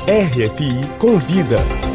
RFI Convida.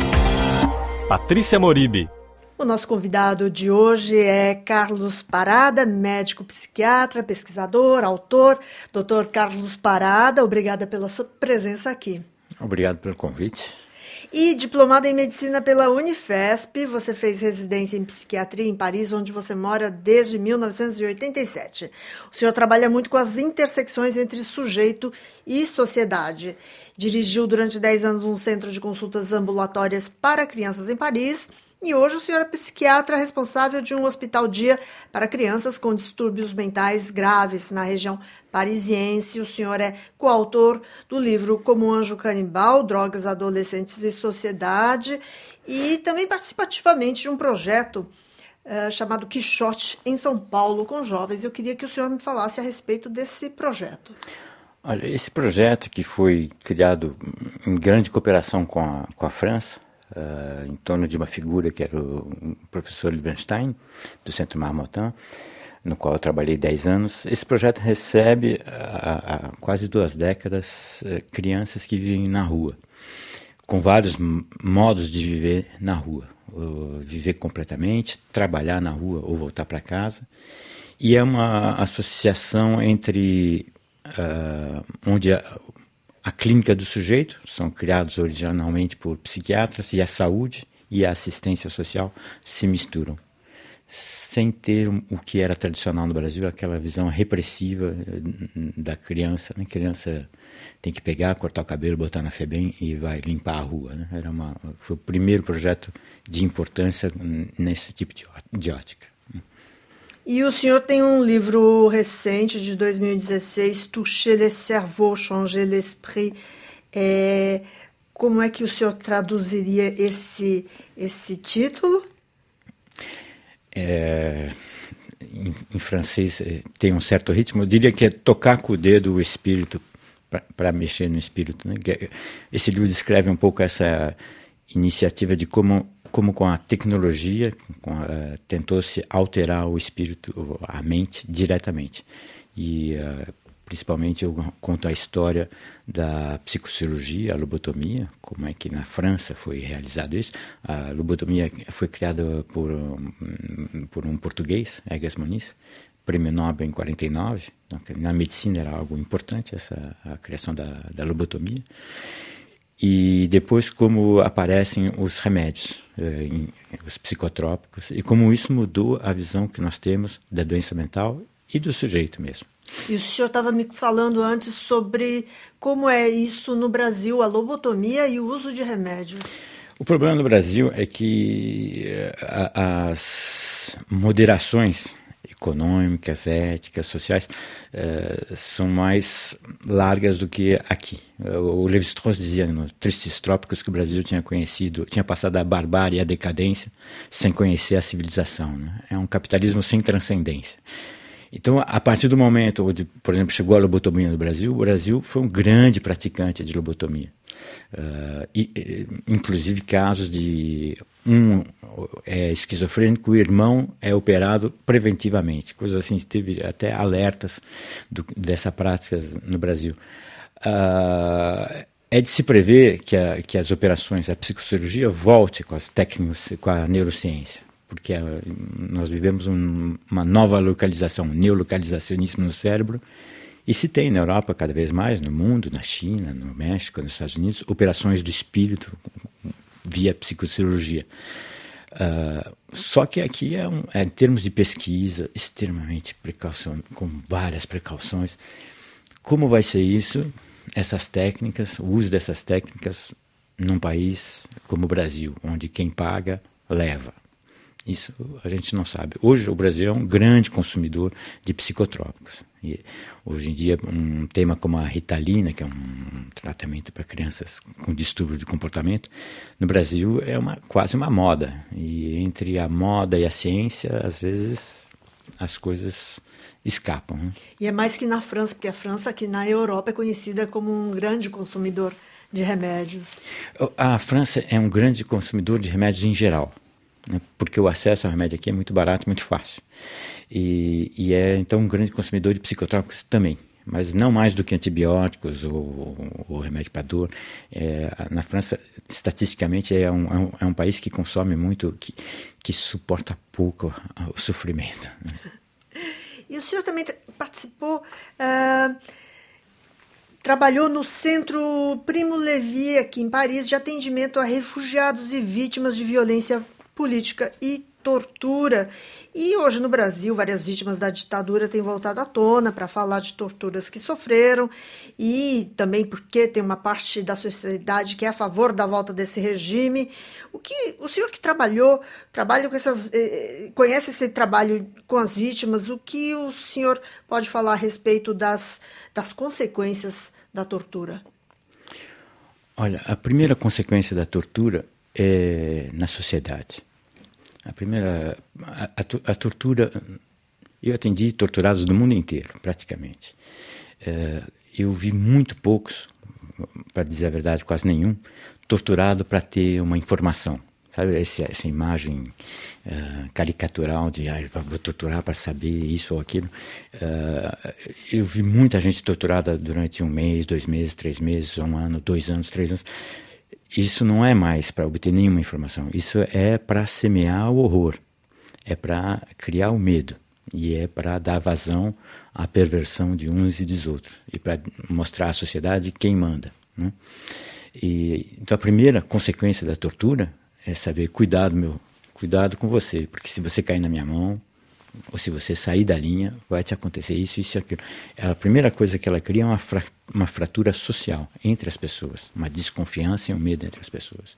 Patrícia Moribe. O nosso convidado de hoje é Carlos Parada, médico psiquiatra, pesquisador, autor. Doutor Carlos Parada, obrigada pela sua presença aqui. Obrigado pelo convite. E diplomado em medicina pela Unifesp, você fez residência em psiquiatria em Paris, onde você mora desde 1987. O senhor trabalha muito com as intersecções entre sujeito e sociedade. Dirigiu durante 10 anos um centro de consultas ambulatórias para crianças em Paris. E hoje o senhor é psiquiatra responsável de um hospital-dia para crianças com distúrbios mentais graves na região parisiense. O senhor é coautor do livro Como um Anjo Canibal, Drogas, Adolescentes e Sociedade, e também participa ativamente de um projeto chamado Quixote, em São Paulo, com jovens. Eu queria que o senhor me falasse a respeito desse projeto. Olha, esse projeto que foi criado em grande cooperação com a França, em torno de uma figura que era o professor Liebenstein, do Centro Marmottan, no qual eu trabalhei 10 anos. Esse projeto recebe há quase 2 décadas crianças que vivem na rua, com vários modos de viver na rua. Viver completamente, trabalhar na rua ou voltar para casa. E é uma associação entre onde a clínica do sujeito, são criados originalmente por psiquiatras, e a saúde e a assistência social se misturam, sem ter o que era tradicional no Brasil, aquela visão repressiva da criança. A criança tem que pegar, cortar o cabelo, botar na FEBEM e vai limpar a rua, né? Foi o primeiro projeto de importância nesse tipo de ótica. E o senhor tem um livro recente, de 2016, Toucher le cerveau, changer l'esprit. Como é que o senhor traduziria esse título? Em francês tem um certo ritmo. Eu diria que é tocar com o dedo o espírito, para mexer no espírito, né? Esse livro descreve um pouco essa iniciativa de como com a tecnologia tentou-se alterar o espírito, a mente, diretamente. E principalmente eu conto a história da psicocirurgia, a lobotomia, como é que na França foi realizado isso. A lobotomia foi criada por um português, Egas Muniz, prêmio Nobel em 49. Então, na medicina era algo importante a criação da lobotomia. E depois como aparecem os remédios, os psicotrópicos, e como isso mudou a visão que nós temos da doença mental e do sujeito mesmo. E o senhor estava me falando antes sobre como é isso no Brasil, a lobotomia e o uso de remédios. O problema no Brasil é que as moderações econômicas, éticas, sociais, são mais largas do que aqui. O Lévi-Strauss dizia nos Tristes Trópicos que o Brasil tinha passado a barbárie e a decadência sem conhecer a civilização, né? É um capitalismo sem transcendência. Então, a partir do momento onde, por exemplo, chegou a lobotomia no Brasil, o Brasil foi um grande praticante de lobotomia. Inclusive casos de é esquizofrênico, o irmão é operado preventivamente. Coisas assim, teve até alertas dessa prática no Brasil. É de se prever que as operações, a psicocirurgia volte com as técnicas, com a neurociência, porque nós vivemos uma nova localização, um neolocalizacionismo no cérebro, e se tem na Europa cada vez mais, no mundo, na China, no México, nos Estados Unidos, operações do espírito via psicocirurgia. Só que aqui em termos de pesquisa, extremamente com várias precauções. Como vai ser isso, essas técnicas, o uso dessas técnicas num país como o Brasil, onde quem paga, leva? Isso a gente não sabe. Hoje o Brasil é um grande consumidor de psicotrópicos. E hoje em dia um tema como a Ritalina, que é um tratamento para crianças com distúrbio de comportamento, no Brasil é quase uma moda. E entre a moda e a ciência, às vezes as coisas escapam, né? E é mais que na França, porque a França aqui na Europa é conhecida como um grande consumidor de remédios. A França é um grande consumidor de remédios em geral, né? Porque o acesso ao remédio aqui é muito barato, muito fácil. E é, então, um grande consumidor de psicotrópicos também. mas não mais do que antibióticos ou remédio para dor. Na França, estatisticamente, é um país que consome muito, que suporta pouco o sofrimento. E o senhor também participou, trabalhou no Centro Primo Levi, aqui em Paris, de atendimento a refugiados e vítimas de violência política e tortura. E hoje no Brasil, várias vítimas da ditadura têm voltado à tona para falar de torturas que sofreram e também porque tem uma parte da sociedade que é a favor da volta desse regime. O senhor que trabalha com conhece esse trabalho com as vítimas, o que o senhor pode falar a respeito das consequências da tortura? Olha, a primeira consequência da tortura é na sociedade. A tortura, eu atendi torturados do mundo inteiro, praticamente. Eu vi muito poucos, para dizer a verdade, quase nenhum, torturado para ter uma informação. Sabe, essa imagem caricatural de vou torturar para saber isso ou aquilo. Eu vi muita gente torturada durante 1 mês, 2 meses, 3 meses, 1 ano, 2 anos, 3 anos. Isso não é mais para obter nenhuma informação. Isso é para semear o horror. É para criar o medo. E é para dar vazão à perversão de uns e dos outros. E para mostrar à sociedade quem manda, né? Então a primeira consequência da tortura é saber, cuidado com você. Porque se você cair na minha mão, ou se você sair da linha, vai te acontecer isso e aquilo. A primeira coisa que ela cria é uma fratura social entre as pessoas, uma desconfiança e um medo entre as pessoas.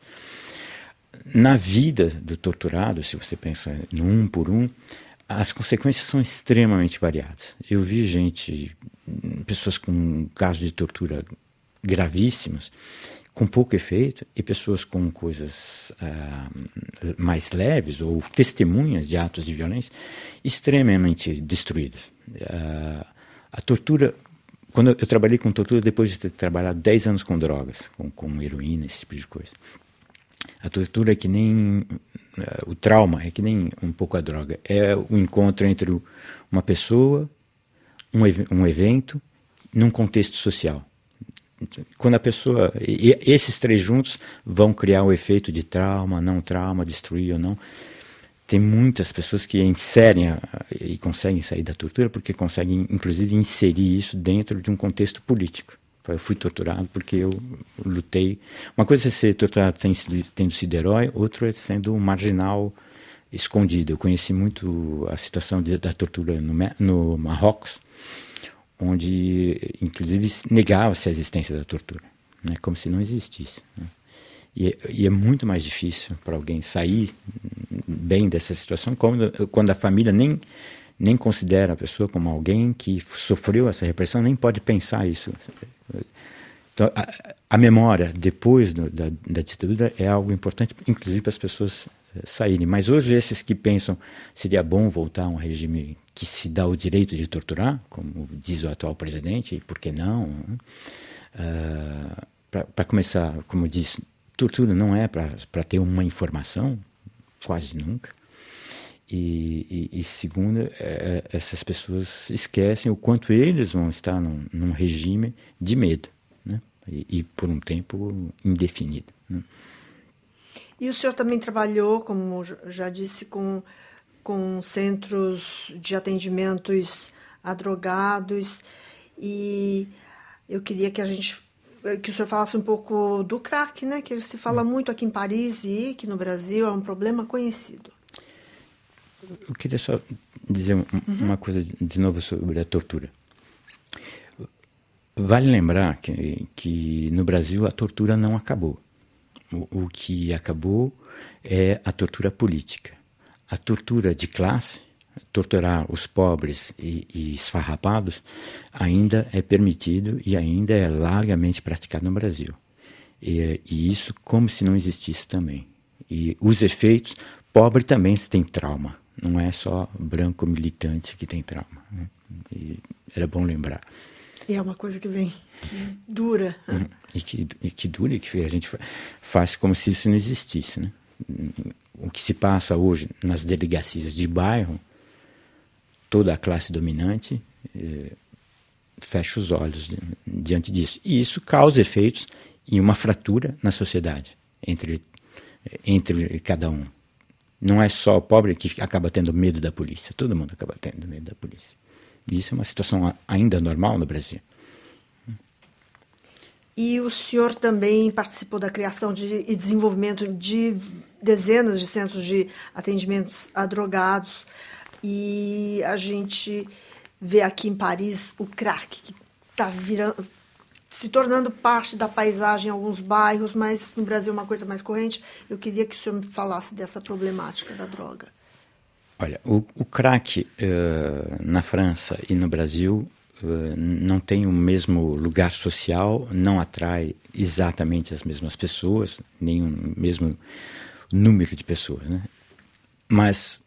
Na vida do torturado, se você pensa no 1 por 1, as consequências são extremamente variadas. Eu vi pessoas com casos de tortura gravíssimos, com pouco efeito, e pessoas com coisas mais leves, ou testemunhas de atos de violência, extremamente destruídas. A tortura, quando eu trabalhei com tortura, depois de ter trabalhado 10 anos com drogas, com heroína, esse tipo de coisa. A tortura é que nem o trauma, é que nem um pouco a droga. É o encontro entre uma pessoa, um evento, num contexto social. Quando a pessoa... esses 3 juntos vão criar o efeito de trauma, não trauma, destruir ou não. Tem muitas pessoas que inserem e conseguem sair da tortura porque conseguem, inclusive, inserir isso dentro de um contexto político. Eu fui torturado porque eu lutei. Uma coisa é ser torturado tendo sido herói, outra é sendo um marginal escondido. Eu conheci muito a situação da tortura no Marrocos, onde, inclusive, negava-se a existência da tortura, né? Como se não existisse, né? E é muito mais difícil para alguém sair bem dessa situação quando a família nem considera a pessoa como alguém que sofreu essa repressão, nem pode pensar isso. Então, a memória depois da ditadura é algo importante, inclusive para as pessoas saírem. Mas hoje esses que pensam seria bom voltar a um regime que se dá o direito de torturar, como diz o atual presidente, e por que não? Para começar, como disse, tortura não é para ter uma informação, quase nunca. E segundo, essas pessoas esquecem o quanto eles vão estar num regime de medo, né? E por um tempo indefinido, né? E o senhor também trabalhou, como já disse, com centros de atendimentos a drogados, e eu queria que o senhor falasse um pouco do crack, né? Que se fala muito aqui em Paris e que no Brasil é um problema conhecido. Eu queria só dizer uma coisa de novo sobre a tortura. Vale lembrar que no Brasil a tortura não acabou. O que acabou é a tortura política. A tortura de classe, torturar os pobres e esfarrapados, ainda é permitido e ainda é largamente praticado no Brasil. E isso como se não existisse também. E os efeitos, pobre também tem trauma. Não é só branco militante que tem trauma, né? E era bom lembrar. E é uma coisa que vem dura. E que dura, e que a gente faz como se isso não existisse, né? O que se passa hoje nas delegacias de bairro, toda a classe dominante fecha os olhos diante disso. E isso causa efeitos em uma fratura na sociedade entre cada um. Não é só o pobre que acaba tendo medo da polícia, todo mundo acaba tendo medo da polícia. E isso é uma situação ainda normal no Brasil. E o senhor também participou da criação e desenvolvimento de dezenas de centros de atendimentos a drogados. E a gente vê aqui em Paris o crack, que está se tornando parte da paisagem em alguns bairros, mas no Brasil é uma coisa mais corrente. Eu queria que o senhor me falasse dessa problemática da droga. Olha, o crack na França e no Brasil não tem o mesmo lugar social, não atrai exatamente as mesmas pessoas, nem o mesmo número de pessoas, né? Mas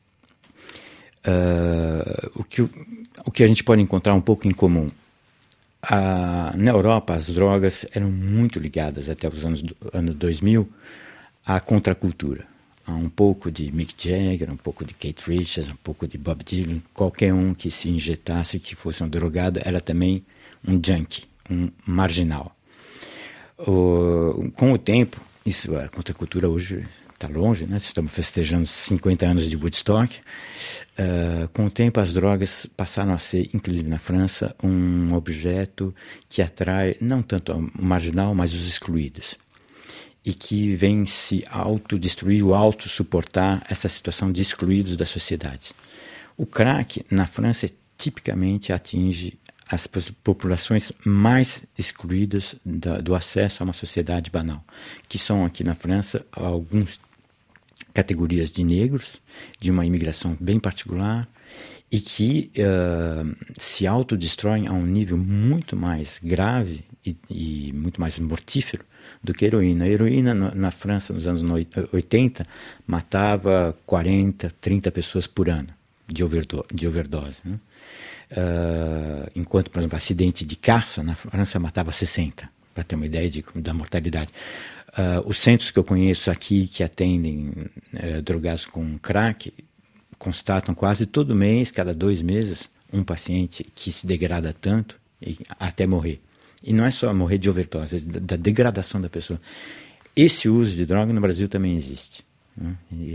o que a gente pode encontrar um pouco em comum, na Europa as drogas eram muito ligadas até os anos 2000 à contracultura. Há um pouco de Mick Jagger, um pouco de Keith Richards, um pouco de Bob Dylan. Qualquer um que se injetasse, que fosse um drogado, era também um junkie, um marginal. Com o tempo, a contracultura hoje está longe, né? Estamos festejando 50 anos de Woodstock. Com o tempo, as drogas passaram a ser, inclusive na França, um objeto que atrai não tanto o marginal, mas os excluídos. E que vem se autodestruir ou autossuportar essa situação de excluídos da sociedade. O crack, na França, tipicamente atinge as populações mais excluídas do acesso a uma sociedade banal, que são aqui na França algumas categorias de negros, de uma imigração bem particular, e que se autodestroem a um nível muito mais grave e muito mais mortífero do que a heroína. A heroína na França, nos anos 80, matava 40, 30 pessoas por ano de overdose. Né? Enquanto, por exemplo, acidente de caça na França matava 60, para ter uma ideia da mortalidade. Os centros que eu conheço aqui que atendem drogados com crack constatam quase todo mês, cada 2 meses, um paciente que se degrada tanto até morrer. E não é só morrer de overdose, é da degradação da pessoa. Esse uso de droga no Brasil também existe. Né?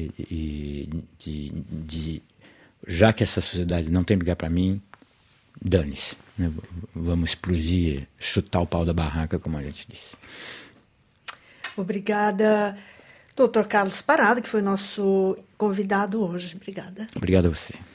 Já que essa sociedade não tem lugar para mim, dane-se. Né? Vamos explodir, chutar o pau da barraca, como a gente disse. Obrigada, Dr. Carlos Parada, que foi nosso convidado hoje. Obrigada. Obrigado a você.